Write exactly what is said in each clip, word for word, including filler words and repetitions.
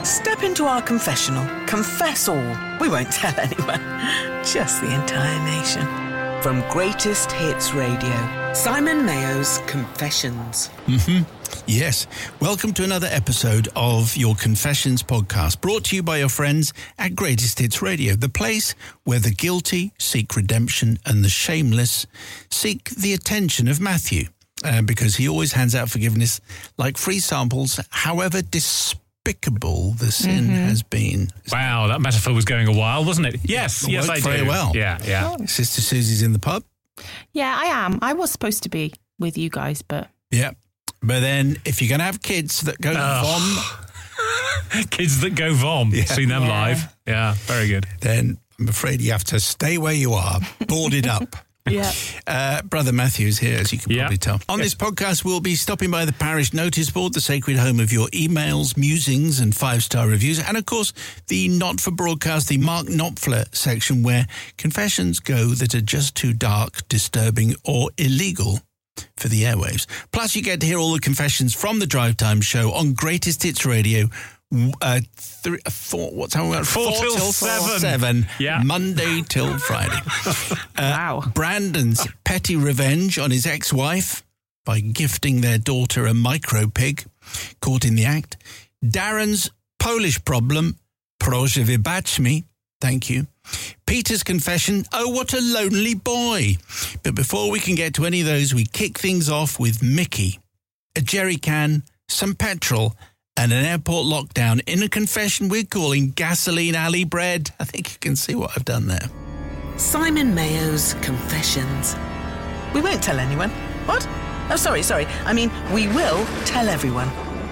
Step into our confessional. Confess all. We won't tell anyone. Just the entire nation. From Greatest Hits Radio, Simon Mayo's Confessions. Mm-hmm. Yes. Welcome to another episode of your Confessions podcast, brought to you by your friends at Greatest Hits Radio, the place where the guilty seek redemption and the shameless seek the attention of Matthew, uh, because he always hands out forgiveness like free samples, however despicable the sin mm-hmm. has been. Wow, that metaphor was going a while, wasn't it? Yes, it yes, worked I very do. well. Yeah, yeah. Oh. Sister Susie's in the pub. Yeah, I am. I was supposed to be with you guys, but... Yeah. But then if you're going to have kids that go oh. vom... kids that go vom. Yeah. Seen them yeah. live. Yeah, very good. Then I'm afraid you have to stay where you are, boarded up. Yeah. Uh, Brother Matthew's here, as you can yeah. probably tell. On this podcast, we'll be stopping by the parish notice board, the sacred home of your emails, musings, and five-star reviews, and, of course, the not-for-broadcast, the Mark Knopfler section, where confessions go that are just too dark, disturbing, or illegal for the airwaves. Plus, you get to hear all the confessions from the Drive Time show on Greatest Hits Radio. Uh, three, four, what time are we at? Four, four till, till seven. seven yeah. Monday till Friday. Uh, wow. Brandon's petty revenge on his ex-wife by gifting their daughter a micro pig, caught in the act. Darren's Polish problem, proszę wybacz mi, thank you. Peter's confession, oh, what a lonely boy. But before we can get to any of those, we kick things off with Mickey, a jerry can, some petrol, and an airport lockdown in a confession we're calling Gasoline Alley Bread. I think you can see what I've done there. Simon Mayo's Confessions. We won't tell anyone. What? Oh, sorry, sorry. I mean, we will tell everyone.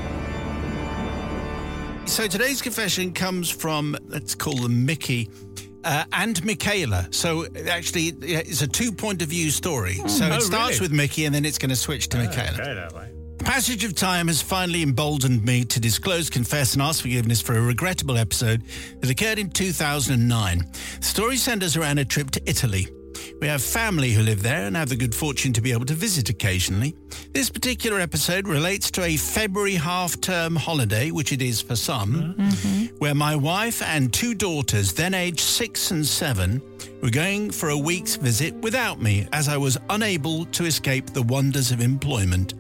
So today's confession comes from, let's call them Mickey uh, and Michaela. So actually, it's a two-point of view story. Mm. So it oh, starts really? with Mickey and then it's going to switch to oh, Michaela. Okay, that way. Passage of time has finally emboldened me to disclose, confess, and ask forgiveness for a regrettable episode that occurred in two thousand nine. The story centers around a trip to Italy. We have family who live there and have the good fortune to be able to visit occasionally. This particular episode relates to a February half-term holiday, which it is for some, mm-hmm. where my wife and two daughters, then aged six and seven, were going for a week's visit without me, as I was unable to escape the wonders of employment.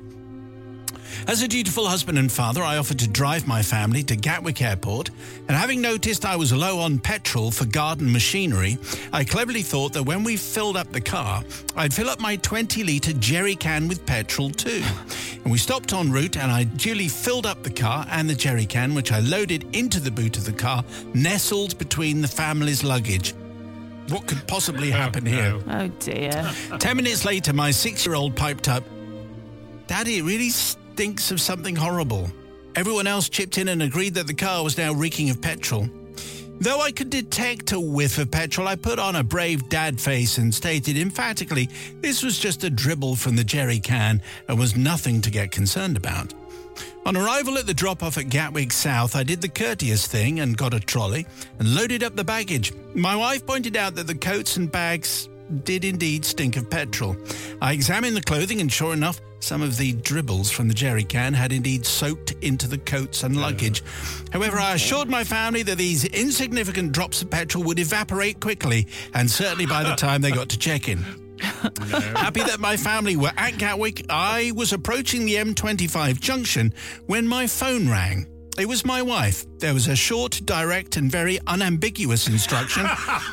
As a dutiful husband and father, I offered to drive my family to Gatwick Airport, and having noticed I was low on petrol for garden machinery, I cleverly thought that when we filled up the car, I'd fill up my twenty-litre jerry can with petrol too. And we stopped en route, and I duly filled up the car and the jerry can, which I loaded into the boot of the car, nestled between the family's luggage. What could possibly happen oh, no. here? Oh, dear. Ten minutes later, my six-year-old piped up, "Daddy, it really stinks of something horrible." Everyone else chipped in and agreed that the car was now reeking of petrol. Though I could detect a whiff of petrol, I put on a brave dad face and stated emphatically this was just a dribble from the jerry can and was nothing to get concerned about. On arrival at the drop-off at Gatwick South, I did the courteous thing and got a trolley and loaded up the baggage. My wife pointed out that the coats and bags did indeed stink of petrol. I examined the clothing and sure enough, some of the dribbles from the jerry can had indeed soaked into the coats and luggage. However, I assured my family that these insignificant drops of petrol would evaporate quickly, and certainly by the time they got to check-in. No. Happy that my family were at Gatwick, I was approaching the M twenty-five junction when my phone rang. It was my wife. There was a short, direct, and very unambiguous instruction.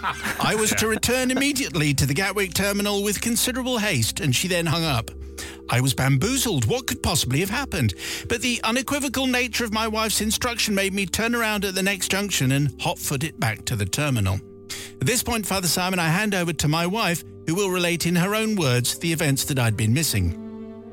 I was to return immediately to the Gatwick terminal with considerable haste, and she then hung up. I was bamboozled. What could possibly have happened? But the unequivocal nature of my wife's instruction made me turn around at the next junction and hot-foot it back to the terminal. At this point, Father Simon, I hand over to my wife, who will relate in her own words the events that I'd been missing.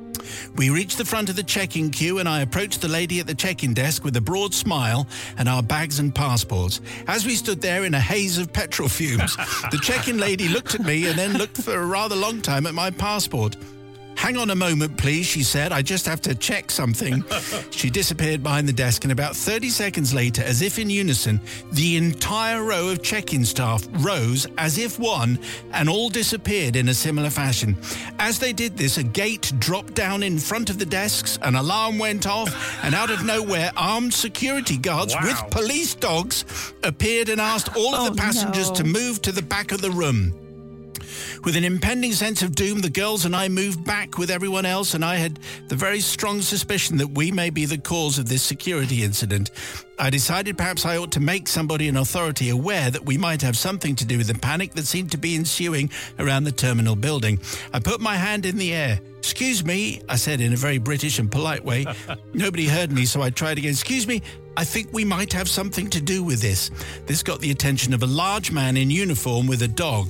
We reached the front of the check-in queue and I approached the lady at the check-in desk with a broad smile and our bags and passports. As we stood there in a haze of petrol fumes, the check-in lady looked at me and then looked for a rather long time at my passport. Hang on a moment, please, she said. I just have to check something. She disappeared behind the desk, and about thirty seconds later, as if in unison, the entire row of check-in staff rose as if one and all disappeared in a similar fashion. As they did this, a gate dropped down in front of the desks, an alarm went off, and out of nowhere, armed security guards Wow. with police dogs appeared and asked all of Oh, the passengers no. to move to the back of the room. With an impending sense of doom, the girls and I moved back with everyone else, and I had the very strong suspicion that we may be the cause of this security incident. I decided perhaps I ought to make somebody in authority aware that we might have something to do with the panic that seemed to be ensuing around the terminal building. I put my hand in the air. "Excuse me," I said in a very British and polite way. Nobody heard me, so I tried again. "Excuse me, I think we might have something to do with this." This got the attention of a large man in uniform with a dog.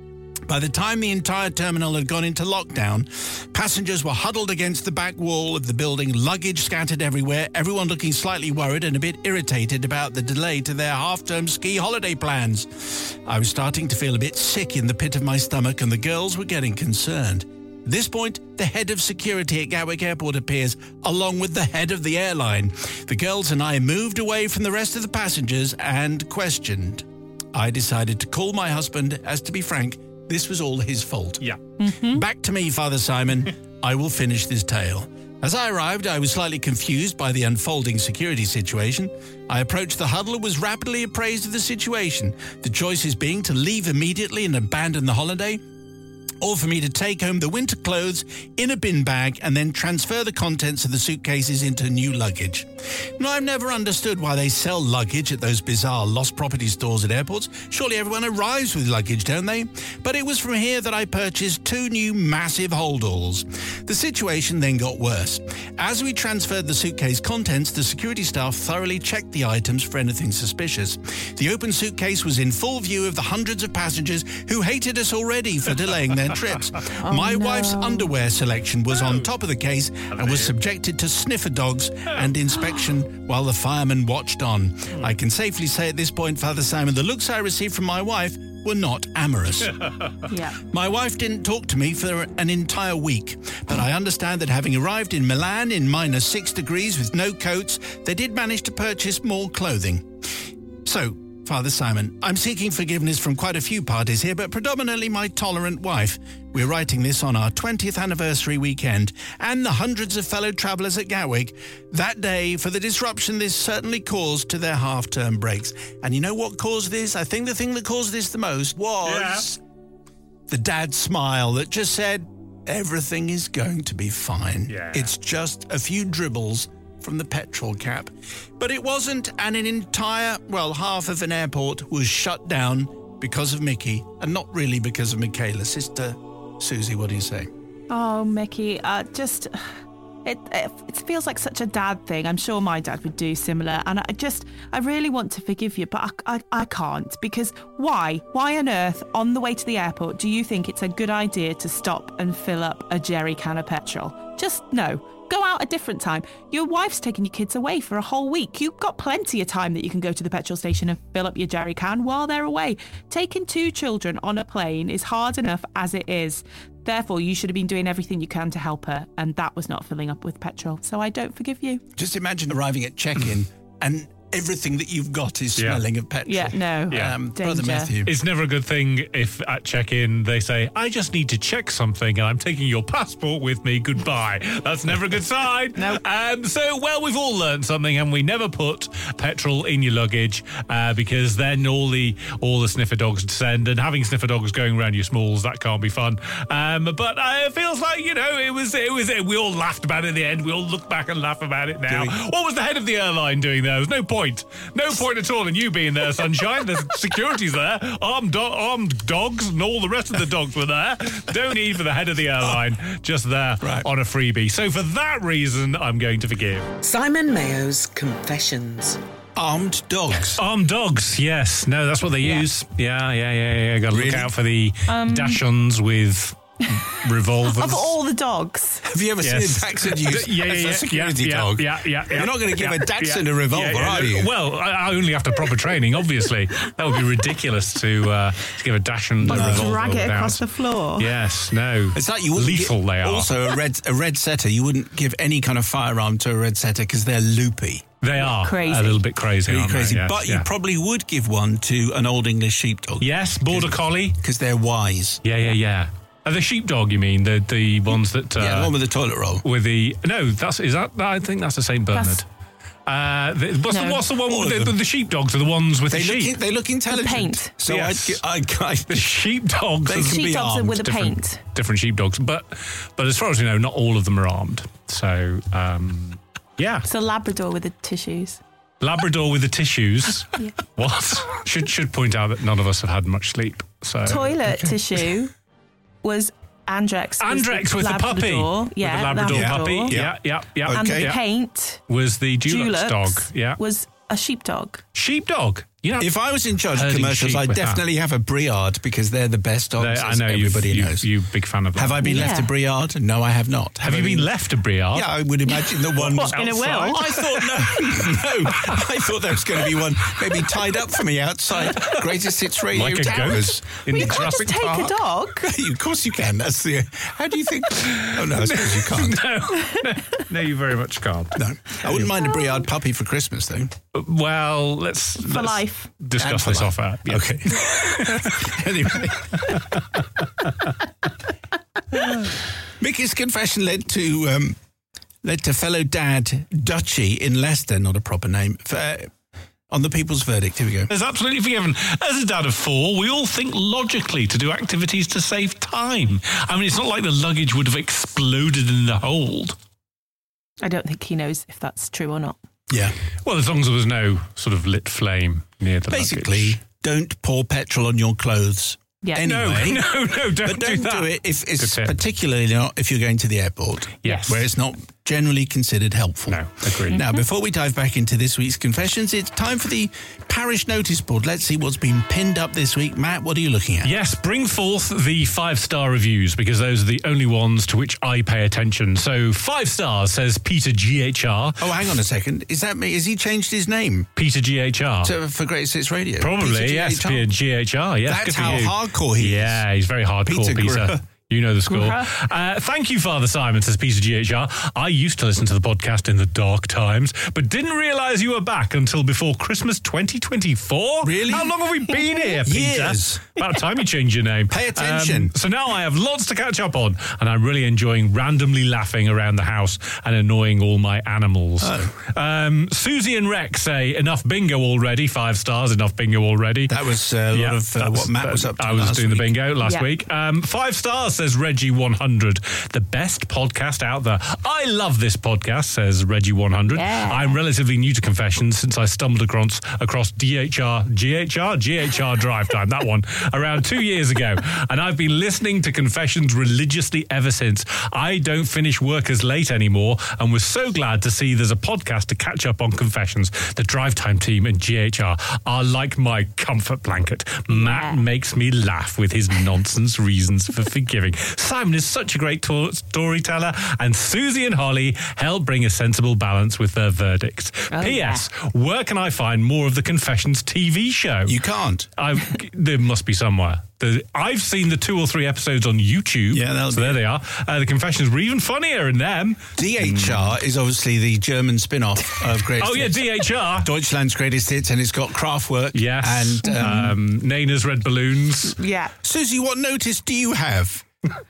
By the time the entire terminal had gone into lockdown, passengers were huddled against the back wall of the building, luggage scattered everywhere, everyone looking slightly worried and a bit irritated about the delay to their half-term ski holiday plans. I was starting to feel a bit sick in the pit of my stomach, and the girls were getting concerned. At this point, the head of security at Gatwick Airport appears, along with the head of the airline. The girls and I moved away from the rest of the passengers and questioned. I decided to call my husband, as to be frank, this was all his fault. Yeah. Back to me, Father Simon. I will finish this tale. As I arrived, I was slightly confused by the unfolding security situation. I approached the huddle and was rapidly appraised of the situation, the choices being to leave immediately and abandon the holiday, or for me to take home the winter clothes in a bin bag and then transfer the contents of the suitcases into new luggage. Now, I've never understood why they sell luggage at those bizarre lost property stores at airports. Surely everyone arrives with luggage, don't they? But it was from here that I purchased two new massive holdalls. The situation then got worse. As we transferred the suitcase contents, the security staff thoroughly checked the items for anything suspicious. The open suitcase was in full view of the hundreds of passengers who hated us already for delaying their trips. Oh, My no. wife's underwear selection was on top of the case and was subjected to sniffer dogs and inspection while the firemen watched on. I can safely say at this point, Father Simon, the looks I received from my wife were not amorous. Yeah. My wife didn't talk to me for an entire week, but I understand that having arrived in Milan in minus six degrees with no coats, they did manage to purchase more clothing. So, Father Simon, I'm seeking forgiveness from quite a few parties here, but predominantly my tolerant wife. We're writing this on our twentieth anniversary weekend, and the hundreds of fellow travellers at Gatwick that day for the disruption this certainly caused to their half-term breaks. And you know what caused this? I think the thing that caused this the most was the dad smile that just said, everything is going to be fine. Yeah. It's just a few dribbles from the petrol cap. But it wasn't, and an entire, well, half of an airport was shut down because of Mickey, and not really because of Michaela. Sister Susie, what do you say? Oh, Mickey, uh, just... It, it it feels like such a dad thing. I'm sure my dad would do similar. And I just, I really want to forgive you, but I, I, I can't. Because why? Why on earth, on the way to the airport, do you think it's a good idea to stop and fill up a jerry can of petrol? Just no. Go out a different time. Your wife's taking your kids away for a whole week. You've got plenty of time that you can go to the petrol station and fill up your jerry can while they're away. Taking two children on a plane is hard enough as it is. Therefore, you should have been doing everything you can to help her, and that was not filling up with petrol. So I don't forgive you. Just imagine arriving at check-in and everything that you've got is Yeah. smelling of petrol. Yeah, no. Yeah. Um, Brother Danger. Matthew. It's never a good thing if at check-in they say, I just need to check something and I'm taking your passport with me, goodbye. That's never a good sign. No. Um, so, well, we've all learned something, and we never put petrol in your luggage uh, because then all the all the sniffer dogs descend, and having sniffer dogs going around your smalls, that can't be fun. Um, but uh, it feels like, you know, it was, it was, we all laughed about it in the end. We all look back and laugh about it now. Do we? What was the head of the airline doing there? There's no point. No point at all in you being there, Sunshine. There's security's there. Armed, do- armed dogs and all the rest of the dogs were there. Don't need for the head of the airline. Just there Right. on a freebie. So for that reason, I'm going to forgive. Simon Mayo's Confessions. Armed dogs. Armed dogs, yes. No, that's what they use. Yeah, yeah, yeah, yeah. Got to Really? look out for the Dachshunds with revolvers. Of all the dogs. Have you ever Yes. seen a Dachshund used yeah, yeah, as yeah, a security yeah, dog? Yeah, yeah, yeah. You're not going to give yeah, a Dachshund yeah, a revolver, yeah, yeah. are you? Well, I, I only after proper training, obviously. That would be ridiculous to, uh, to give a Dachshund a revolver. Drag it without- across the floor. Yes, no. It's like you wouldn't Lethal give, they are. Also, a red a red setter, you wouldn't give any kind of firearm to a red setter because they're loopy. They are Crazy. a little bit crazy, Really aren't crazy. they? Yes, but yeah. you probably would give one to an Old English sheepdog. Yes, Border Collie. Because they're wise. Yeah, yeah, yeah. Uh, the sheepdog, you mean? The the ones that... Uh, yeah, the one with the toilet roll. with the... No, that's... Is that... I think that's a Saint Bernard. That's- Uh, the, what's, No. the, what's the one All with of the, them. the sheepdogs are the ones with They the look, sheep. they look intelligent. paint. So Yes. I'd, gi- I, I, The sheepdogs They are can be Sheepdogs are armed, with a different, paint. different sheepdogs, but but as far as we know, not all of them are armed. So um, yeah, It's a Labrador with the tissues. Labrador with the tissues. What? Should should point out that none of us have had much sleep. So Toilet tissue was Andrex. was Andrex with the puppy, Labrador. Yeah, with the Labrador, Labrador. puppy. Yeah, yeah, yeah. Okay. And the yeah. paint, Was the Dulux, Dulux, dog? Yeah, was a sheepdog. sheepdog. You know, if I was in charge of Herding commercials, sheep I'd with that. definitely have a Briard because they're the best dogs, they- I as know you. everybody You knows. you big fan of that. Have I been left a Yeah. Briard? No, I have not. Have you been left a Briard? Yeah, I would imagine the one was What, in a will? outside. I thought no, no. I thought there was going to be one maybe tied up for me outside Greatest Hits Radio Like a Towers. goat in You can't Jurassic just take Park. a dog. Of course you can. That's the. How do you think? Oh no, I suppose you can't. No, no, no, you very much can't. No, I wouldn't mind a Briard puppy for Christmas though. Well, let's For let's life. discuss And for this life. off air. Yeah. Okay. Anyway, Mickey's confession led to um, led to fellow dad Dutchy in Leicester, not a proper name, for, on the people's verdict. Here we go. Is absolutely forgiven. As a dad of four, we all think logically to do activities to save time. I mean, it's not like the luggage would have exploded in the hold. I don't think he knows if that's true or not. Yeah. Well, as long as there was no sort of lit flame near the Basically, luggage. don't pour petrol on your clothes. Yeah. Anyway, No, no, no, don't, but don't do that. do it if Good it's tip. particularly not if you're going to the airport. Yes. Where it's not generally considered helpful. No, agreed. Now, before we dive back into this week's confessions, it's time for the parish notice board. Let's see what's been pinned up this week. Matt, what are you looking at? Yes, bring forth the five-star reviews because those are the only ones to which I pay attention. So five stars says Peter G H R. Oh, hang on a second. Is that me? Has he changed his name Peter G H R. to, for Great Hits Radio? Probably, Peter yes, G H R? Peter G H R. Yes, That's good for how you. hardcore he is. Yeah, he's very hardcore, Peter Peter. Gruh. You know the score. Gruh. Uh, thank you, Father Simon, says Peter G H R. I used to listen to the podcast in the dark times, but didn't realise you were back until before Christmas twenty twenty-four. Really? How long have we been here, Peter? Years. About time you change your name. Pay attention. Um, so now I have lots to catch up on, and I'm really enjoying randomly laughing around the house and annoying all my animals. Oh. Um, Susie and Rex say, enough bingo already. Five stars, enough bingo already. That was uh, a lot Yeah, of uh, that's- what Matt was up to I was last doing week. the bingo last Yeah. week. Um, five stars, says Reggie one hundred. The best podcast out there. I love this podcast, says Reggie one hundred. Yeah. I'm relatively new to Confessions since I stumbled across, across D H R, G H R, G H R Drive Time, that one, around two years ago. And I've been listening to Confessions religiously ever since. I don't finish work as late anymore and was so glad to see there's a podcast to catch up on Confessions. The Drive Time team and G H R are like my comfort blanket. Matt Yeah. makes me laugh with his nonsense reasons for forgiving. Simon is such a great to- storyteller, and Susie and Holly help bring a sensible balance with their verdicts. Oh, P S. Where can I find more of the Confessions T V show? You can't. I, there must be somewhere. The, I've seen the two or three episodes on YouTube. Yeah, that'll so be there it. they are. Uh, the Confessions were even funnier in them. D H R is obviously the German spin-off of Greatest Oh yeah, Hits. D H R. Deutschland's Greatest Hits, and it's got Kraftwerk. Yes. And um, um, Nana's Red Balloons. Yeah. Susie, what notice do you have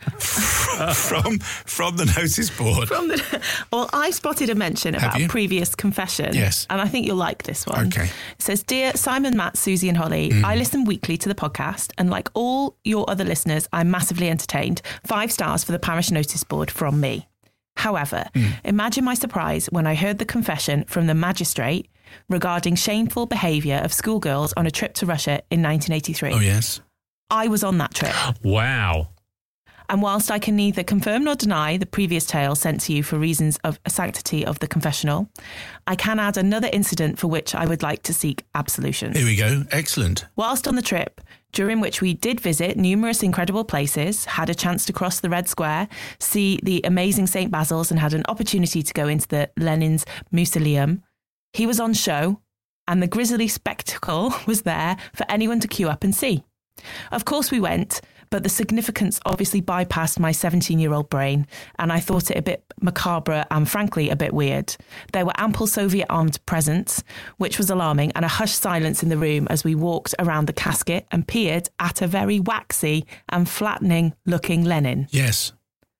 from from the notice board? From the, well, I spotted a mention about you? a previous confession. Yes. And I think you'll like this one. Okay. It says, Dear Simon, Matt, Susie and Holly, I listen weekly to the podcast, and like all your other listeners, I'm massively entertained. Five stars for the parish notice board from me. However, imagine my surprise when I heard the confession from the magistrate regarding shameful behaviour of schoolgirls on a trip to Russia in nineteen eighty-three. Oh yes. I was on that trip. Wow. And whilst I can neither confirm nor deny the previous tale sent to you for reasons of sanctity of the confessional, I can add another incident for which I would like to seek absolution. Here we go. Excellent. Whilst on the trip, during which we did visit numerous incredible places, had a chance to cross the Red Square, see the amazing Saint Basil's, and had an opportunity to go into the Lenin's Mausoleum, he was on show, and the grisly spectacle was there for anyone to queue up and see. Of course we went, but the significance obviously bypassed my seventeen-year-old brain, and I thought it a bit macabre and frankly a bit weird. There were ample Soviet armed presence, which was alarming, and a hushed silence in the room as we walked around the casket and peered at a very waxy and flattening-looking Lenin. Yes.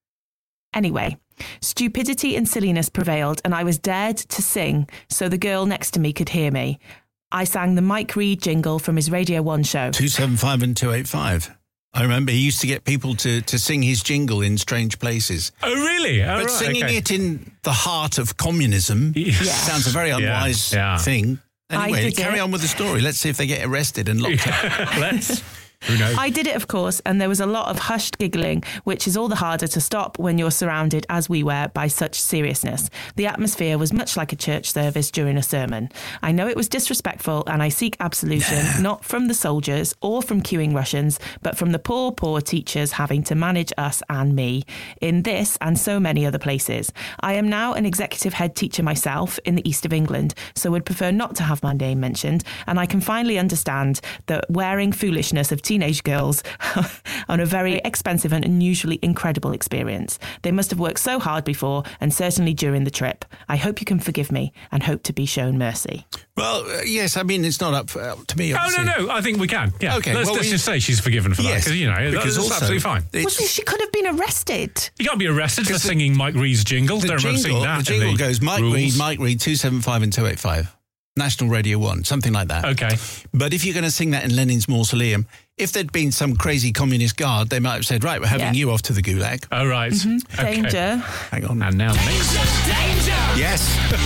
Anyway, stupidity and silliness prevailed, and I was dared to sing so the girl next to me could hear me. I sang the Mike Reid jingle from his Radio one show. two seven five and two eight five. I remember he used to get people to, to sing his jingle in strange places. Oh, really? Oh, but right, singing okay. it in the heart of communism Yeah. sounds a very unwise Yeah, yeah. thing. Anyway, did carry it. on with the story. Let's see if they get arrested and locked up. Let's. Who knows? I did it, of course, and there was a lot of hushed giggling, which is all the harder to stop when you're surrounded, as we were, by such seriousness. The atmosphere was much like a church service during a sermon. I know it was disrespectful, and I seek absolution, not from the soldiers or from queuing Russians, but from the poor, poor teachers having to manage us and me in this and so many other places. I am now an executive head teacher myself in the east of England, so would prefer not to have my name mentioned, and I can finally understand the wearing foolishness of teenage girls on a very expensive and unusually incredible experience. They must have worked so hard before, and certainly during the trip. I hope you can forgive me and hope to be shown mercy. Well, uh, yes, I mean, it's not up, up to me, Oh, obviously. no, no. I think we can. Yeah. Okay, Let's, well, let's we- just say she's forgiven for Yes, that. Because, you know, because that's also absolutely fine. it's- Well, she could have been arrested. You can't be arrested for Because the- singing Mike Reid's jingle. The Don't remember jingle, seeing that. the in jingle the goes Mike rules. Reid, Mike Reid, two seven five and two eight five. National Radio one, something like that. Okay. But if you're going to sing that in Lenin's mausoleum, if there'd been some crazy communist guard, they might have said, right, we're having Yeah. you off to the gulag. Oh, right. Mm-hmm. Okay. Danger. Hang on. And now next. Yes,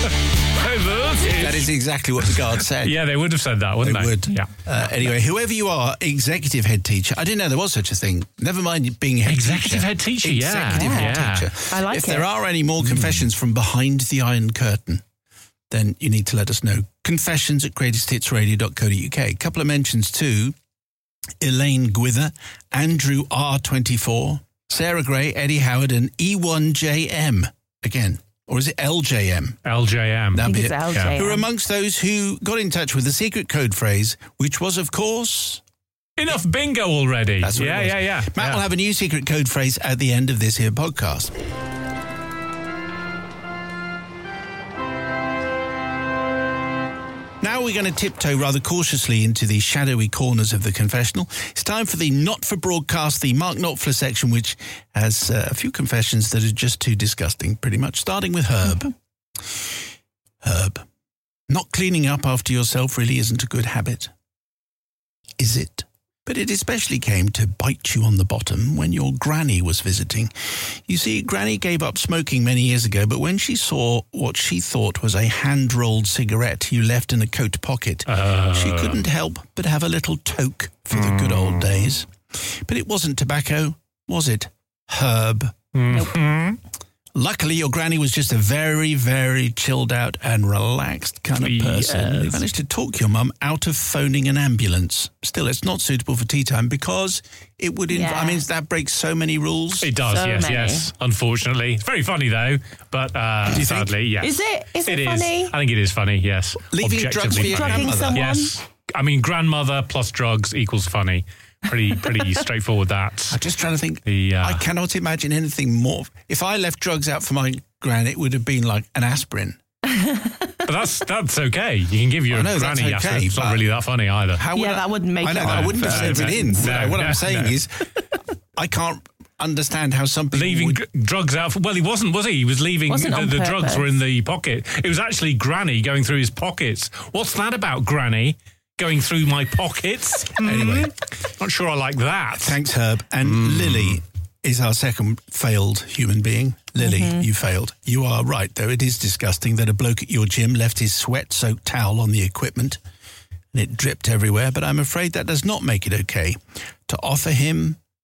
that is exactly what the guard said. Yeah, they would have said that, wouldn't They they? would. Yeah. Uh, anyway, whoever you are, executive head teacher. I didn't know there was such a thing. Never mind being a head Executive teacher. head teacher, yeah. Executive head Yeah. teacher. I like if it. there are any more confessions from behind the Iron Curtain, then you need to let us know. Confessions at greatest hits radio dot co dot uk. A couple of mentions too. Elaine Gwither, Andrew R twenty-four, Sarah Gray, Eddie Howard, and E one J M. Again. Or is it L J M? L J M. I That'd think be it's it. L J M. Who are amongst those who got in touch with the secret code phrase, which was, of course... Enough bingo already. That's what yeah, it was. yeah, yeah. Matt yeah. will have a new secret code phrase at the end of this here podcast. Now we're going to tiptoe rather cautiously into the shadowy corners of the confessional. It's time for the Not For Broadcast, the Mark Knopfler section, which has uh, a few confessions that are just too disgusting, pretty much, starting with Herb. Herb, not cleaning up after yourself really isn't a good habit. Is it? But it especially came to bite you on the bottom when your granny was visiting. You see, Granny gave up smoking many years ago, but when she saw what she thought was a hand-rolled cigarette you left in a coat pocket, Uh. she couldn't help but have a little toke for the good old days. But it wasn't tobacco, was it, Herb? Mhm. Luckily, your granny was just a very, very chilled out and relaxed kind of person. Yes. You managed to talk your mum out of phoning an ambulance. Still, it's not suitable for tea time because it would... Inv- Yeah. I mean, that breaks so many rules. It does, So yes, many. yes. Unfortunately. It's very funny, though. But uh, Do you think? sadly, yes. Is it? Is it It is. funny? I think it is funny, yes. Leaving drugs Objectively for your funny. Drugging grandmother. someone? Yes. I mean, grandmother plus drugs equals funny. Pretty pretty straightforward, that. I'm just trying to think. The, uh, I cannot imagine anything more. If I left drugs out for my gran, it would have been like an aspirin. But that's that's okay. You can give your I know, that's granny okay, aspirin. It's not but- really that funny either. How Yeah, I- that wouldn't make I know, it I up. wouldn't have No, sent it no, in. no, what no, I'm saying no. is, I can't understand how some people Leaving would... dr- drugs out. For, well, he wasn't, was he? He was leaving. Wasn't The, on the drugs purpose. were in the pocket. It was actually Granny going through his pockets. What's that about, Granny? Going through my pockets? Anyway. Not sure I like that. Thanks, Herb. And Lily is our second failed human being. Lily, you failed. You are right, though. It is disgusting that a bloke at your gym left his sweat-soaked towel on the equipment and it dripped everywhere, but I'm afraid that does not make it okay to offer him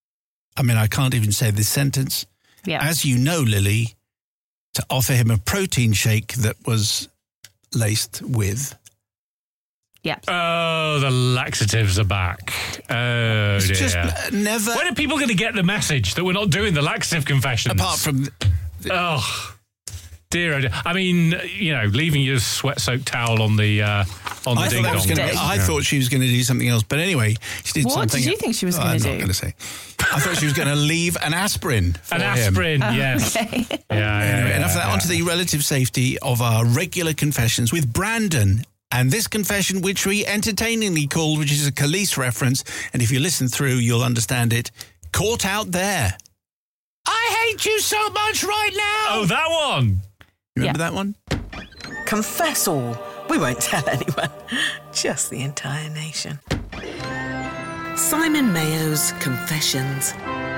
I mean, I can't even say this sentence. Yeah. As you know, Lily, to offer him a protein shake that was laced with. Yeah. Oh, the laxatives are back. Oh, It's dear. just uh, never, When are people going to get the message that we're not doing the laxative confessions? apart from... Oh, dear, oh dear. I mean, you know, leaving your sweat-soaked towel on the uh, on the I thought, ding that was dong. gonna be, I Yeah. thought she was going to do something else. But anyway, she did What something... did you think she was Oh, gonna I'm do? not going to say. I thought she was going to leave an aspirin for An him. aspirin, yes. Okay. Yeah, yeah, Anyway, yeah, enough of that. yeah. On to the relative safety of our regular confessions with Brandon. And this confession, which we entertainingly called, which is a Khalees reference, and if you listen through, you'll understand it, Caught Out There. I hate you so much right now. Oh, that one. Remember Yeah. that one? Confess all. We won't tell anyone. Just the entire nation. Simon Mayo's Confessions.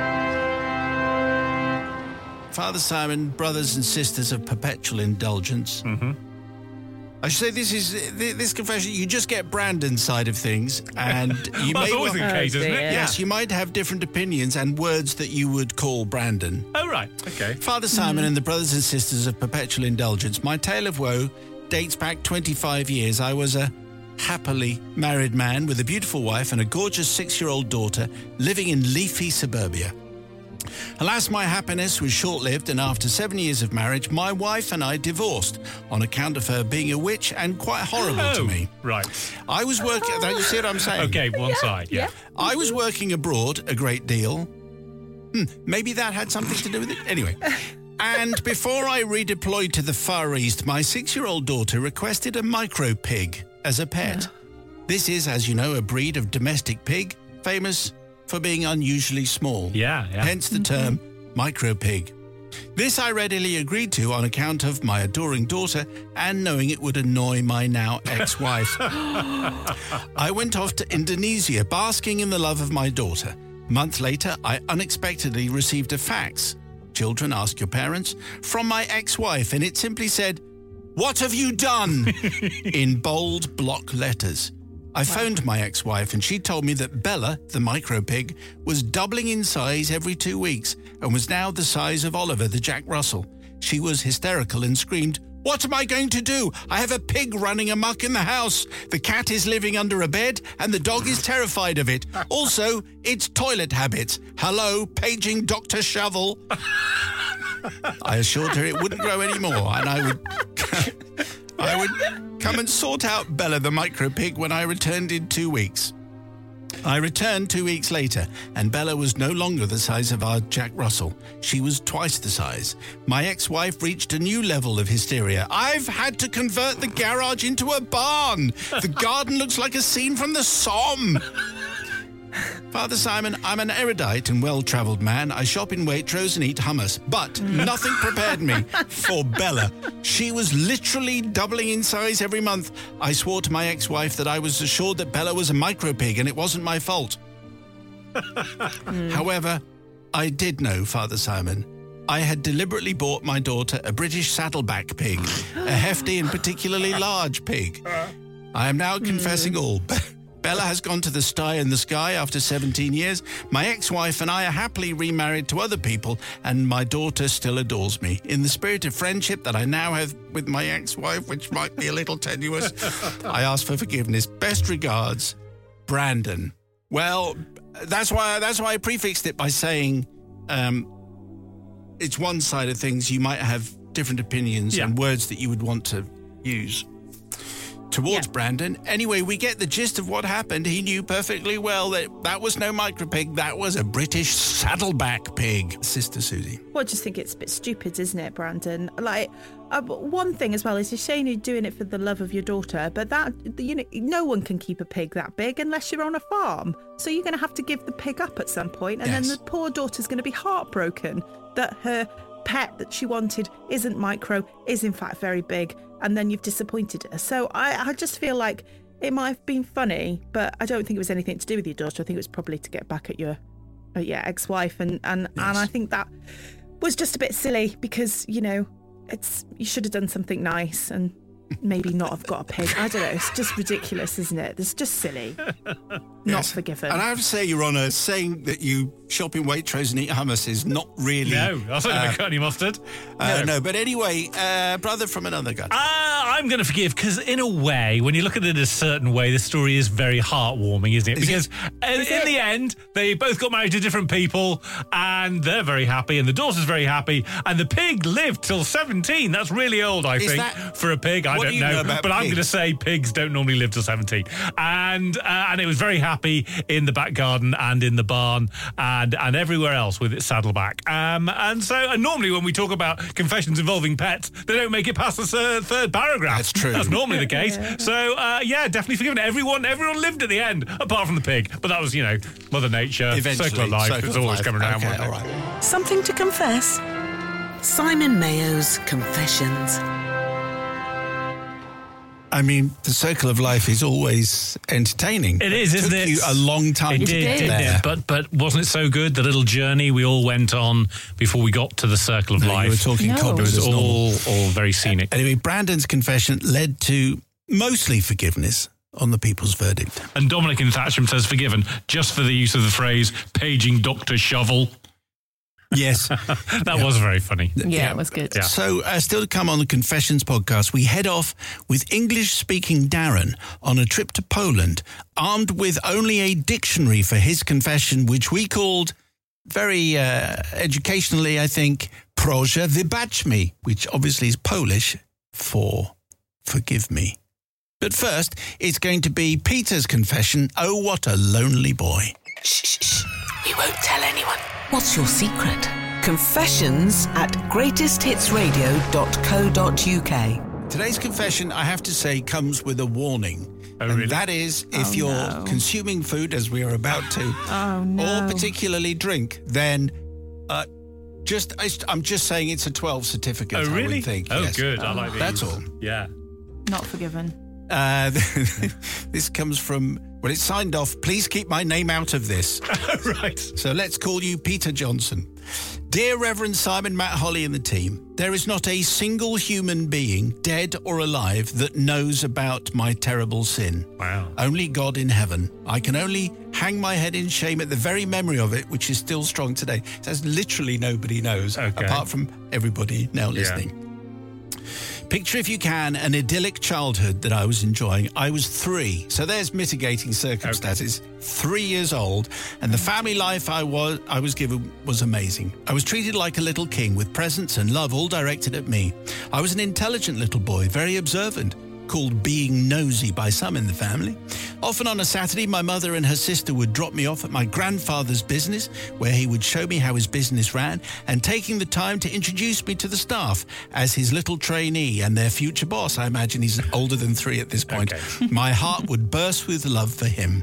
Father Simon, brothers and sisters of perpetual indulgence. Mm-hmm. I should say this is this confession. You just get Brandon's side of things, and you Well, may that's always well- the case, isn't it? dear. yes, you might have different opinions and words that you would call Brandon. Oh, right. Okay. Father Simon and the brothers and sisters of perpetual indulgence. My tale of woe dates back twenty-five years. I was a happily married man with a beautiful wife and a gorgeous six-year-old daughter living in leafy suburbia. Alas, my happiness was short-lived, and after seven years of marriage, my wife and I divorced on account of her being a witch and quite horrible Oh, to me. right. I was working... You see what I'm saying? Okay, one side, yeah. I was working abroad a great deal. Hmm, maybe that had something to do with it. Anyway. And before I redeployed to the Far East, my six-year-old daughter requested a micro pig as a pet. This is, as you know, a breed of domestic pig, famous for being unusually small. Yeah, yeah. Hence the term micro pig. This I readily agreed to on account of my adoring daughter and knowing it would annoy my now ex-wife. I went off to Indonesia, basking in the love of my daughter. A month later, I unexpectedly received a fax. Children, ask your parents, from my ex-wife, and it simply said, "What have you done?" in bold block letters. I phoned my ex-wife and she told me that Bella, the micro pig, was doubling in size every two weeks and was now the size of Oliver, the Jack Russell. She was hysterical and screamed, "What am I going to do? I have a pig running amok in the house. The cat is living under a bed and the dog is terrified of it. Also, its toilet habits. Hello, paging Doctor Shovel." I assured her it wouldn't grow anymore and I would... I would come and sort out Bella the micro pig when I returned in two weeks. I returned two weeks later, and Bella was no longer the size of our Jack Russell. She was twice the size. My ex-wife reached a new level of hysteria. "I've had to convert the garage into a barn. The garden looks like a scene from the Somme." Father Simon, I'm an erudite and well-travelled man. I shop in Waitrose and eat hummus. But nothing prepared me for Bella. She was literally doubling in size every month. I swore to my ex-wife that I was assured that Bella was a micro-pig and it wasn't my fault. However, I did know, Father Simon. I had deliberately bought my daughter a British saddleback pig, a hefty and particularly large pig. I am now confessing all. Bella has gone to the sty in the sky after seventeen years. My ex-wife and I are happily remarried to other people, and my daughter still adores me. In the spirit of friendship that I now have with my ex-wife, which might be a little tenuous, I ask for forgiveness. Best regards, Brandon. Well, that's why that's why I prefixed it by saying um, it's one side of things. You might have different opinions Yeah. and words that you would want to use towards Yeah. Brandon. Anyway, we get the gist of what happened. He knew perfectly well that that was no micro pig. That was a British saddleback pig. Sister Susie. Well, I just think it's a bit stupid, isn't it, Brandon? Like, uh, one thing as well is you're saying you're doing it for the love of your daughter, but that, you know, no one can keep a pig that big unless you're on a farm. So you're going to have to give the pig up at some point, and Yes. then the poor daughter's going to be heartbroken that her pet that she wanted isn't micro, is in fact very big, and then you've disappointed her. So I, I just feel like it might have been funny, but I don't think it was anything to do with your daughter. I think it was probably to get back at your, at your ex-wife, and and, Yes. and I think that was just a bit silly because, you know, it's you should have done something nice, and maybe not have got a pig. I don't know. It's just ridiculous, isn't it? It's just silly. Not Yes. forgiven. And I have to say, Your Honour, saying that you shop in Waitrose and eat hummus is not really... No, that's not going to cut any mustard. Uh, no. no, but anyway, uh, brother from another gun. Uh, I'm going to forgive because, in a way, when you look at it a certain way, the story is very heartwarming, isn't it? Is because it? in, in the end, they both got married to different people, and they're very happy, and the daughter's very happy, and the pig lived till seventeen. That's really old, I Is think, that- for a pig. I What don't do you know about but I'm pigs? going to say pigs don't normally live till seventeen. And uh, and it was very happy in the back garden and in the barn and and everywhere else with its saddleback. Um, and so, and normally when we talk about confessions involving pets, they don't make it past the third, third paragraph. That's true. That's normally the case. So, uh, yeah, definitely forgiven. Everyone everyone lived at the end, apart from the pig. But that was, you know, Mother Nature, Eventually, circle of life. circle It's of always life. coming around. Okay, wasn't it? all right. Something to confess? Simon Mayo's Confessions. I mean, the circle of life is always entertaining. It is, It isn't took it? you a long time It to did, get didn't there. it? But but wasn't it so good? The little journey we all went on before we got to the circle of No, life. you were talking No. It cobblers was as normal. all all very scenic. Anyway, Brandon's confession led to mostly forgiveness on the people's verdict. And Dominic in Thatcham says forgiven just for the use of the phrase paging Doctor Shovel. Yes. That was very funny. yeah, it was good. Yeah. So, uh, still to come on the Confessions podcast, we head off with English-speaking Darren on a trip to Poland, armed with only a dictionary for his confession, which we called, very uh, educationally, I think, Proszę wybacz mi, which obviously is Polish for forgive me. But first, it's going to be Peter's confession, oh, what a lonely boy. Shh, shh, shh. We won't tell anyone. What's your secret? Confessions at greatest hits radio dot co dot uk. Today's confession, I have to say, comes with a warning. Oh, and really? that is if Oh, you're no. consuming food, as we are about to, Oh, no. or particularly drink, then uh, just I, I'm just saying it's a twelve certificate, Oh, I really? would think. Oh, yes. good. I like these. That's all. Yeah. Not forgiven. Uh, this comes from, well, it's signed off, please keep my name out of this. Right. So let's call you Peter Johnson. Dear Reverend Simon, Matt, Holly and the team, there is not a single human being, dead or alive, that knows about my terrible sin. Wow. Only God in heaven. I can only hang my head in shame at the very memory of it, which is still strong today. It says literally nobody knows, Okay. apart from everybody now listening. Picture, if you can, an idyllic childhood that I was enjoying. I was three, so there's mitigating circumstances. Three years old, and the family life I was I was given was amazing. I was treated like a little king with presents and love all directed at me. I was an intelligent little boy, very observant, called being nosy by some in the family. Often on a Saturday, my mother and her sister would drop me off at my grandfather's business, where he would show me how his business ran, and taking the time to introduce me to the staff as his little trainee and their future boss. I imagine he's older than three at this point. Okay. My heart would burst with love for him.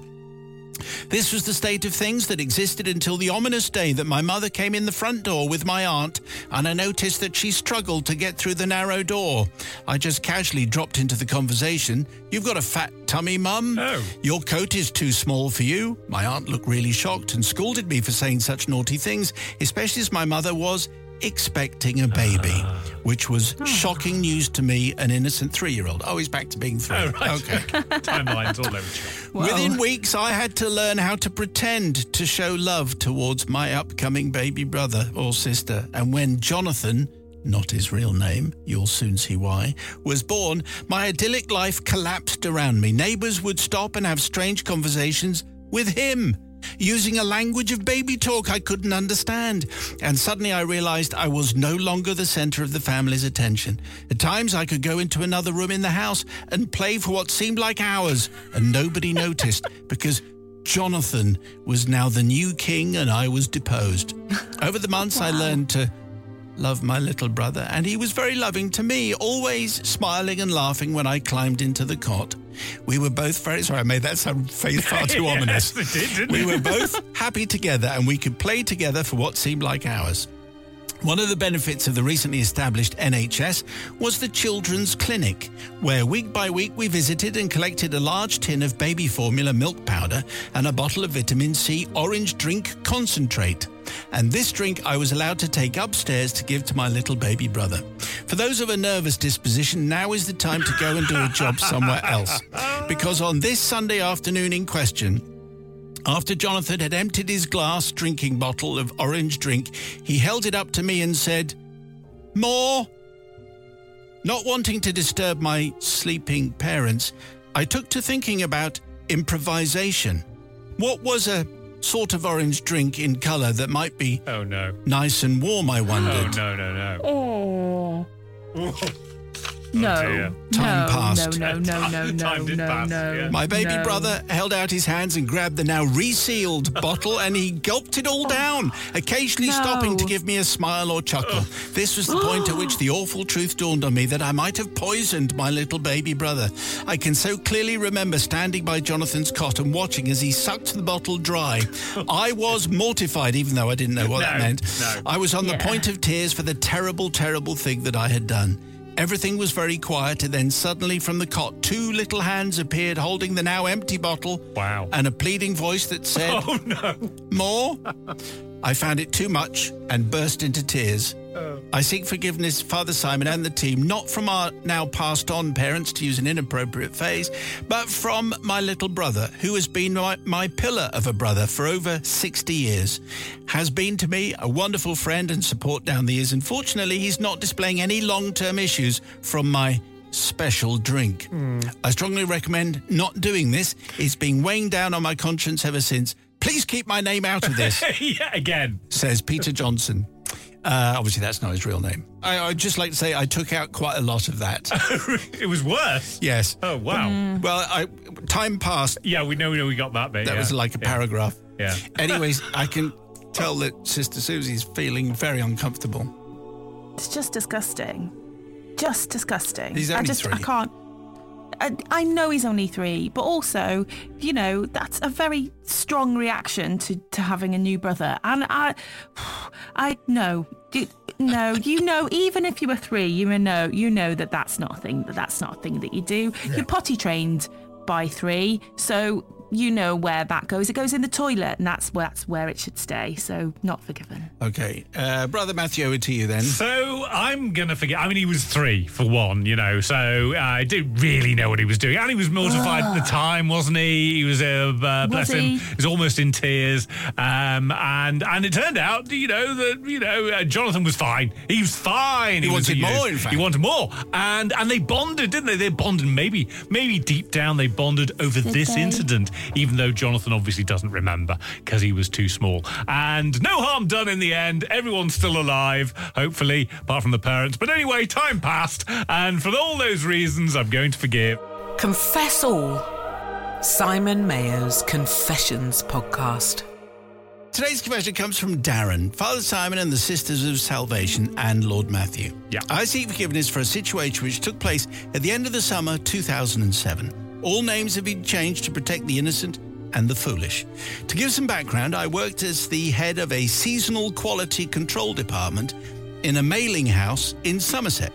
This was the state of things that existed until the ominous day that my mother came in the front door with my aunt, and I noticed that she struggled to get through the narrow door. I just casually dropped into the conversation. You've got a fat tummy, Mum. Oh. Your coat is too small for you. My aunt looked really shocked and scolded me for saying such naughty things, especially as my mother was expecting a baby, Ah. which was shocking news to me, an innocent three-year-old. Oh, he's back to being three. Oh, right. Okay. Timelines all over the shop. Within weeks, I had to learn how to pretend to show love towards my upcoming baby brother or sister. And when Jonathan, not his real name, you'll soon see why, was born, my idyllic life collapsed around me. Neighbours would stop and have strange conversations with him, using a language of baby talk I couldn't understand. And suddenly I realized I was no longer the center of the family's attention. At times I could go into another room in the house and play for what seemed like hours, and nobody noticed because Jonathan was now the new king and I was deposed. Over the months I learned to love my little brother, and he was very loving to me, always smiling and laughing when I climbed into the cot. We were both very... Sorry, I made that sound far too ominous. Yes, it did, didn't We it? were both happy together, and we could play together for what seemed like hours. One of the benefits of the recently established N H S was the Children's Clinic, where week by week we visited and collected a large tin of baby formula milk powder and a bottle of vitamin C orange drink concentrate. and this drink I was allowed to take upstairs to give to my little baby brother. For those of a nervous disposition, now is the time to go and do a job somewhere else. Because on this Sunday afternoon in question, after Jonathan had emptied his glass drinking bottle of orange drink, he held it up to me and said, "More." Not wanting to disturb my sleeping parents, I took to thinking about improvisation. What was a sort of orange drink in colour that might be oh no nice and warm, I wondered. Oh, no, no, no. Oh. No, dear. Time no, passed. no, no, no, no, Time no, did no, pass, no. yeah. My baby no. brother held out his hands and grabbed the now resealed bottle, and he gulped it all down, occasionally No. stopping to give me a smile or chuckle. This was the point at which the awful truth dawned on me that I might have poisoned my little baby brother. I can so clearly remember standing by Jonathan's cot and watching as he sucked the bottle dry. I was mortified, even though I didn't know what that No, meant. no. I was on the Yeah. point of tears for the terrible, terrible thing that I had done. Everything was very quiet, and then suddenly from the cot, two little hands appeared holding the now empty bottle. Wow. And a pleading voice that said, Oh, no. "More?" I found it too much and burst into tears. I seek forgiveness, Father Simon and the team, not from our now passed on parents, to use an inappropriate phrase, but from my little brother, who has been my, my pillar of a brother for over sixty years, has been to me a wonderful friend and support down the years. Unfortunately, he's not displaying any long-term issues from my special drink. Mm. I strongly recommend not doing this. It's been weighing down on my conscience ever since. Please keep my name out of this, Yeah, again. says Peter Johnson. Uh, obviously, that's not his real name. I, I'd just like to say I took out quite a lot of that. It was worse. Yes. Oh, wow. Well, I, time passed. Yeah, we know, we know we got that bit. That yeah. was like a Yeah. paragraph. Yeah. Anyways, I can tell that Sister Susie's feeling very uncomfortable. It's just disgusting. Just disgusting. He's I only just, I three. can't. I, I know he's only three, but also, you know, that's a very strong reaction to, to having a new brother. And I, I know, you- no, you know, even if you were three, you know, you know that that's not a thing. That that's not a thing that you do. You're potty trained by three, so you know where that goes. It goes in the toilet, and that's where that's where it should stay. So not forgiven. Okay. Uh, Brother Matthew, over to you then. So I'm going to forget. I mean, he was three for one, you know, so uh, I didn't really know what he was doing. And he was mortified at the time, wasn't he? He was, uh, uh, bless Was he? him, he was almost in tears. Um, and and it turned out, you know, that, you know, uh, Jonathan was fine. He was fine. He was, wanted you know, more, in fact. He wanted more. And and they bonded, didn't they? They bonded. Maybe, maybe deep down they bonded over Did this they? incident, even though Jonathan obviously doesn't remember because he was too small. And no harm done in the end. Everyone's still alive, hopefully, apart from the parents. But anyway, time passed, and for all those reasons, I'm going to forgive. Confess All. Simon Mayo's Confessions podcast. Today's confession comes from Darren, Father Simon and the Sisters of Salvation, and Lord Matthew. Yeah. I seek forgiveness for a situation which took place at the end of the summer two thousand seven. All names have been changed to protect the innocent and the foolish. To give some background, I worked as the head of a seasonal quality control department in a mailing house in Somerset,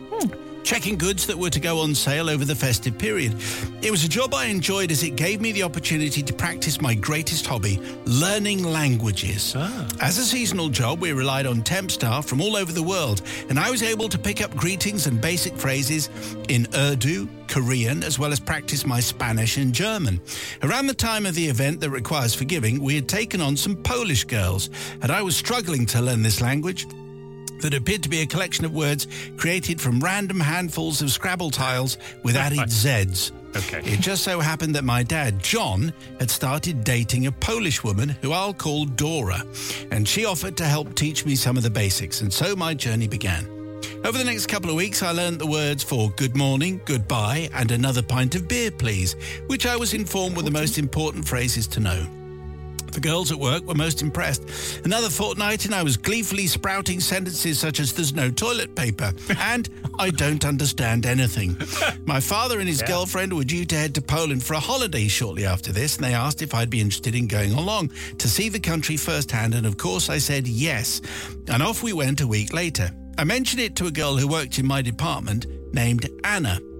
checking goods that were to go on sale over the festive period. It was a job I enjoyed as it gave me the opportunity to practice my greatest hobby, learning languages. Ah. As a seasonal job, we relied on temp staff from all over the world, and I was able to pick up greetings and basic phrases in Urdu, Korean, as well as practice my Spanish and German. Around the time of the event that requires forgiving, we had taken on some Polish girls, and I was struggling to learn this language that appeared to be a collection of words created from random handfuls of Scrabble tiles with added Zs. Okay. It just so happened that my dad, John, had started dating a Polish woman who I'll call Dora, and she offered to help teach me some of the basics, and so my journey began. Over the next couple of weeks, I learned the words for good morning, goodbye, and another pint of beer, please, which I was informed were the most important phrases to know. The girls at work were most impressed. Another fortnight and I was gleefully sprouting sentences such as there's no toilet paper and I don't understand anything. My father and his Yeah. girlfriend were due to head to Poland for a holiday shortly after this, and they asked if I'd be interested in going along to see the country firsthand, and of course I said yes. And off we went a week later. I mentioned it to a girl who worked in my department named Anna.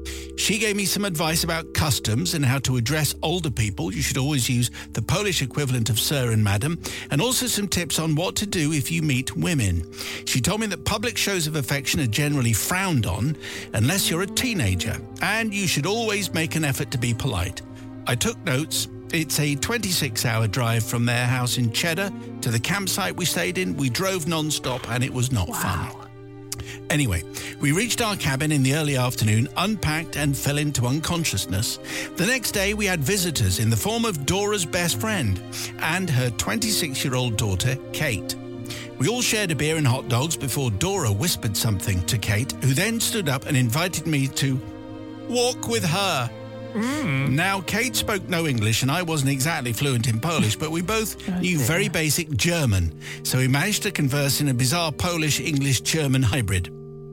She gave me some advice about customs and how to address older people. You should always use the Polish equivalent of sir and madam, and also some tips on what to do if you meet women. She told me that public shows of affection are generally frowned on unless you're a teenager, and you should always make an effort to be polite. I took notes. It's a twenty-six hour drive from their house in Cheddar to the campsite we stayed in. We drove non-stop and it was not Wow. fun. Anyway, we reached our cabin in the early afternoon, unpacked and fell into unconsciousness. The next day we had visitors in the form of Dora's best friend and her twenty-six-year-old daughter, Kate. We all shared a beer and hot dogs before Dora whispered something to Kate, who then stood up and invited me to walk with her. Mm. Now, Kate spoke no English and I wasn't exactly fluent in Polish, but we both oh, knew dear. very basic German, so we managed to converse in a bizarre Polish-English-German hybrid.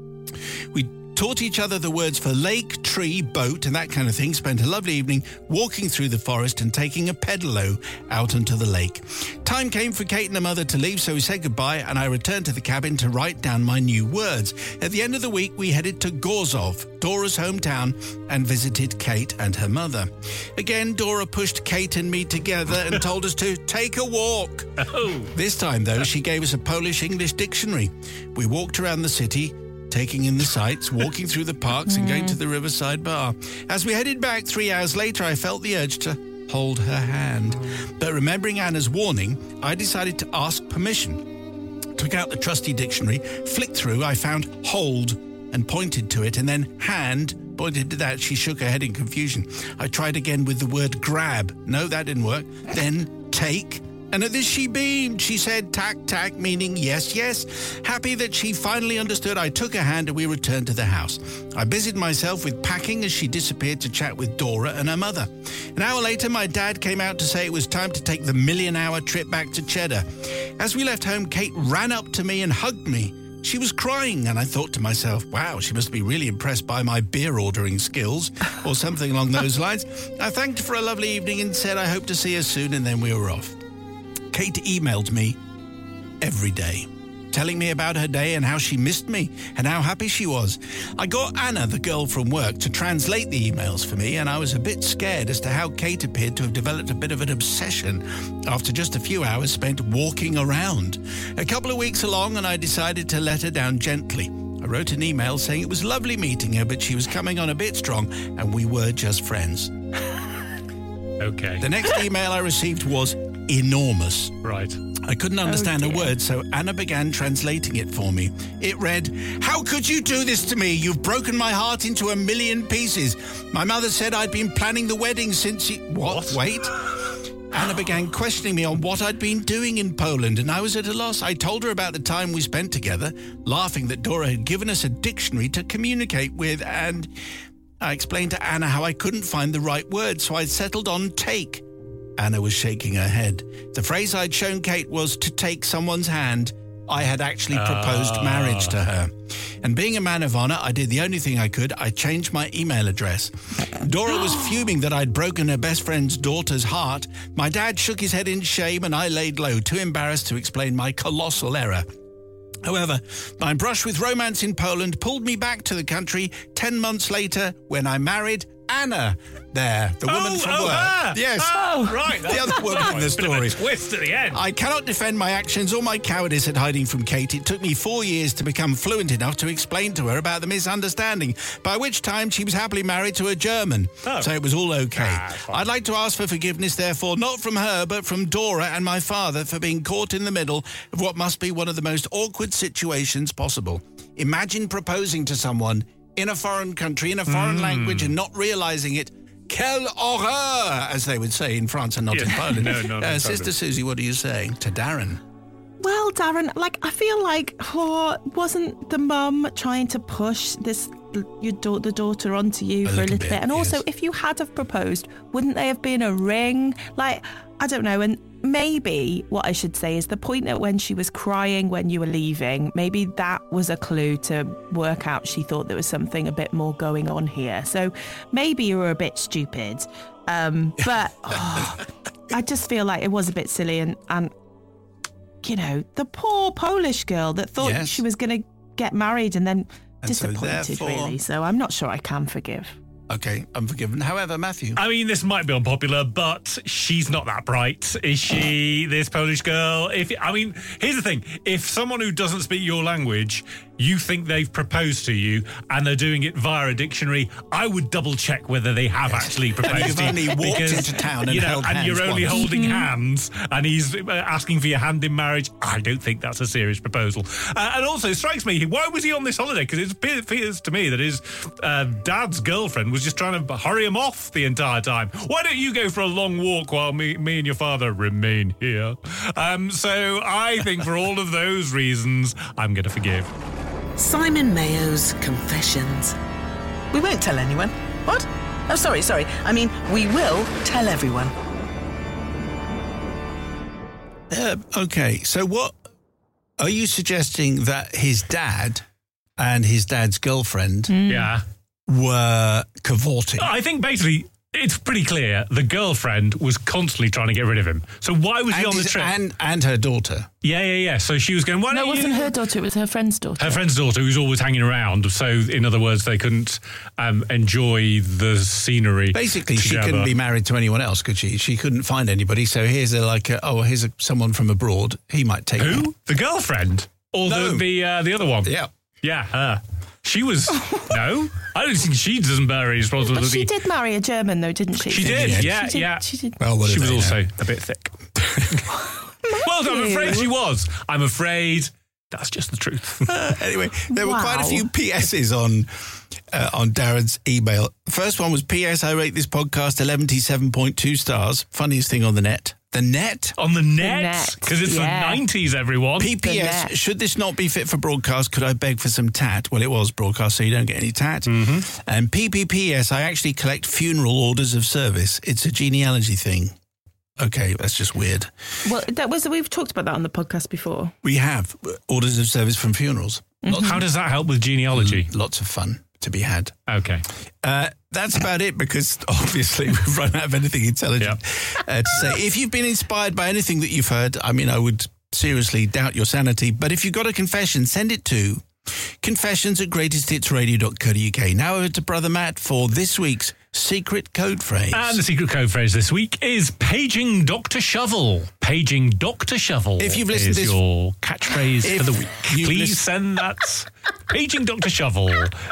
We taught each other the words for lake, tree, boat and that kind of thing, spent a lovely evening walking through the forest and taking a pedalo out onto the lake. Time came for Kate and her mother to leave, so we said goodbye and I returned to the cabin to write down my new words. At the end of the week, we headed to Gorzów, Dora's hometown, and visited Kate and her mother. Again, Dora pushed Kate and me together and told us to take a walk. Oh. This time, though, she gave us a Polish-English dictionary. We walked around the city, taking in the sights, walking through the parks and going to the Riverside Bar. As we headed back three hours later, I felt the urge to hold her hand. But remembering Anna's warning, I decided to ask permission. Took out the trusty dictionary, flicked through, I found hold and pointed to it, and then hand, pointed to that. She shook her head in confusion. I tried again with the word grab. No, that didn't work. Then take. And at this she beamed. She said tack, tack, meaning yes, yes. Happy that she finally understood, I took her hand and we returned to the house. I busied myself with packing as she disappeared to chat with Dora and her mother. An hour later, my dad came out to say it was time to take the million-hour trip back to Cheddar. As we left home, Kate ran up to me and hugged me. She was crying, and I thought to myself, wow, she must be really impressed by my beer ordering skills, or something along those lines. I thanked her for a lovely evening and said I hope to see her soon, and then we were off. Kate emailed me every day, telling me about her day and how she missed me and how happy she was. I got Anna, the girl from work, to translate the emails for me, and I was a bit scared as to how Kate appeared to have developed a bit of an obsession after just a few hours spent walking around. A couple of weeks along, and I decided to let her down gently. I wrote an email saying it was lovely meeting her, but she was coming on a bit strong, and we were just friends. Okay. The next email I received was enormous. Right. I couldn't understand Oh, a dear. word, so Anna began translating it for me. It read, "How could you do this to me? You've broken my heart into a million pieces. My mother said I'd been planning the wedding since you..." What? What? Wait. Anna began questioning me on what I'd been doing in Poland, and I was at a loss. I told her about the time we spent together, laughing that Dora had given us a dictionary to communicate with, and I explained to Anna how I couldn't find the right word, so I settled on take. Anna was shaking her head. The phrase I'd shown Kate was to take someone's hand. I had actually proposed Ah. marriage to her. And being a man of honor, I did the only thing I could. I changed my email address. Dora was fuming that I'd broken her best friend's daughter's heart. My dad shook his head in shame and I laid low, too embarrassed to explain my colossal error. However, my brush with romance in Poland pulled me back to the country ten months later when I married Anna. There, the woman oh, from oh, work. her. Yes. Oh, right. The other woman in the Bit of a story. twist at the end. I cannot defend my actions or my cowardice at hiding from Kate. It took me four years to become fluent enough to explain to her about the misunderstanding, by which time she was happily married to a German. Oh. So it was all okay. Ah, fine. I'd like to ask for forgiveness, therefore, not from her, but from Dora and my father for being caught in the middle of what must be one of the most awkward situations possible. Imagine proposing to someone in a foreign country, in a foreign Mm. language, and not realising it. Quelle horreur, as they would say in France and not in Yeah. Poland. No, no, not in uh, Poland. Sister Susie, what are you saying to Darren? Well, Darren, like I feel like oh, wasn't the mum trying to push this your da- the daughter onto you A for a little little bit, bit? And also, yes. if you had have proposed, wouldn't they have been a ring? Like I don't know. And maybe what I should say is the point at when she was crying when you were leaving. Maybe that was a clue to work out she thought there was something a bit more going on here. So maybe you were a bit stupid. Um, but oh, I just feel like it was a bit silly and and. You know, the poor Polish girl that thought Yes. she was going to get married and then And so disappointed, therefore- really. So I'm not sure I can forgive. Okay, I'm forgiven. However, Matthew. I mean, this might be unpopular, but she's not that bright, is she? This Polish girl. If I mean, here's the thing: if someone who doesn't speak your language, you think they've proposed to you, and they're doing it via a dictionary, I would double check whether they have yes. actually proposed you've to you. only walked because, into town and you know, held and hands you're only once. holding hands, and he's asking for your hand in marriage. I don't think that's a serious proposal. Uh, and also, it strikes me, why was he on this holiday? Because it appears to me that his uh, dad's girlfriend was just trying to hurry him off the entire time. Why don't you go for a long walk while me, me and your father remain here? Um, so I think for all of those reasons, I'm going to forgive. Simon Mayo's Confessions. We won't tell anyone. What? Oh, sorry, sorry. I mean, we will tell everyone. Uh, okay, so what are you suggesting that his dad and his dad's girlfriend Mm. yeah. were cavorting? I think basically it's pretty clear the girlfriend was constantly trying to get rid of him. So why was he and on the his, trip? And, and her daughter. Yeah, yeah, yeah. So she was going, why No, don't it wasn't you... her daughter, it was her friend's daughter. Her friend's daughter, who's always hanging around. So, in other words, they couldn't um, enjoy the scenery. Basically, together. she couldn't be married to anyone else, could she? She couldn't find anybody. So here's a like, a, oh, here's a, someone from abroad. He might take Who? me. The girlfriend, or No. the the, uh, the other one? Yeah, yeah, her. She was no. I don't think she doesn't bear any But responsibility. she did marry a German, though, didn't she? She did. Yeah. Yeah, She did, yeah. She did. Well, what She do was they also know? a bit thick. Well, I'm afraid she was. I'm afraid that's just the truth. Anyway, there were quite a Wow. few P S's on uh, on Darren's email. First one was P S I rate this podcast eleven point two stars. Funniest thing on the net. The net? On the net, net, because it's yeah. the nineties, everyone. P P S, net. should this not be fit for broadcast, could I beg for some tat? Well, it was broadcast, so you don't get any tat. Mm-hmm. And P P P S, I actually collect funeral orders of service. It's a genealogy thing. Okay, that's just weird. Well, that was we've talked about that on the podcast before. We have orders of service from funerals. Lots, How does that help with genealogy? lots of fun to be had. Okay. Uh, that's about it, because obviously we've run out of anything intelligent uh, to say. If you've been inspired by anything that you've heard, I mean, I would seriously doubt your sanity. But if you've got a confession, send it to confessions at greatest hits radio dot co dot uk. Now over to Brother Matt for this week's secret code phrase. And the secret code phrase this week is paging Doctor Shovel. Paging Doctor Shovel. If you've listened is to this- your catchphrase If for the week. you've Please lis- send that paging Doctor Shovel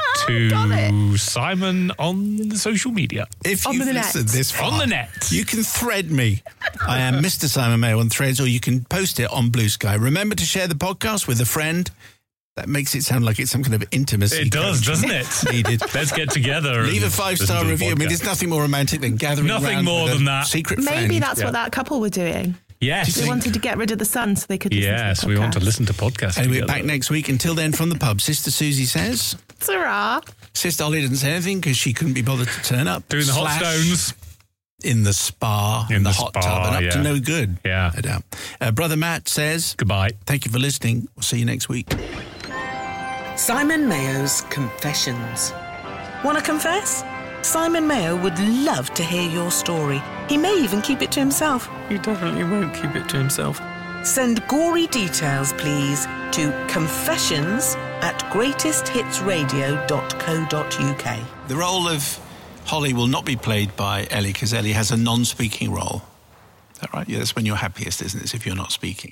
to Simon on social media. If On you've the net. listened this far, On the net. you can thread me. I am Mister Simon Mayo on Threads, or you can post it on Blue Sky. Remember to share the podcast with a friend. That makes it sound like it's some kind of intimacy. It does, coach doesn't it? Needed. Let's get together. Leave a and five-star listen to the review. I mean, podcast. there's nothing more romantic than gathering Nothing around more with a than that. secret Maybe friend. that's Yeah. what that couple were doing. Yes. They wanted to get rid of the sun so they could listen Yes, to the we want to podcast. listen to podcasts Anyway, together. back next week. Until then, from the pub, Sister Susie says... Ta-ra. Sister Ollie didn't say anything because she couldn't be bothered to turn up. Doing the hot Slash stones. in the spa, In in the, the hot spa, tub, and up yeah. to no good. Yeah. I doubt. Uh, Brother Matt says, Goodbye. thank you for listening. We'll see you next week. Simon Mayo's Confessions. Want to confess? Simon Mayo would love to hear your story. He may even keep it to himself. He definitely won't keep it to himself. Send gory details, please, to confessions at greatest hits radio dot co dot uk. The role of Holly will not be played by Ellie because Ellie has a non-speaking role. Is that right? Yeah, that's when you're happiest, isn't it? If you're not speaking.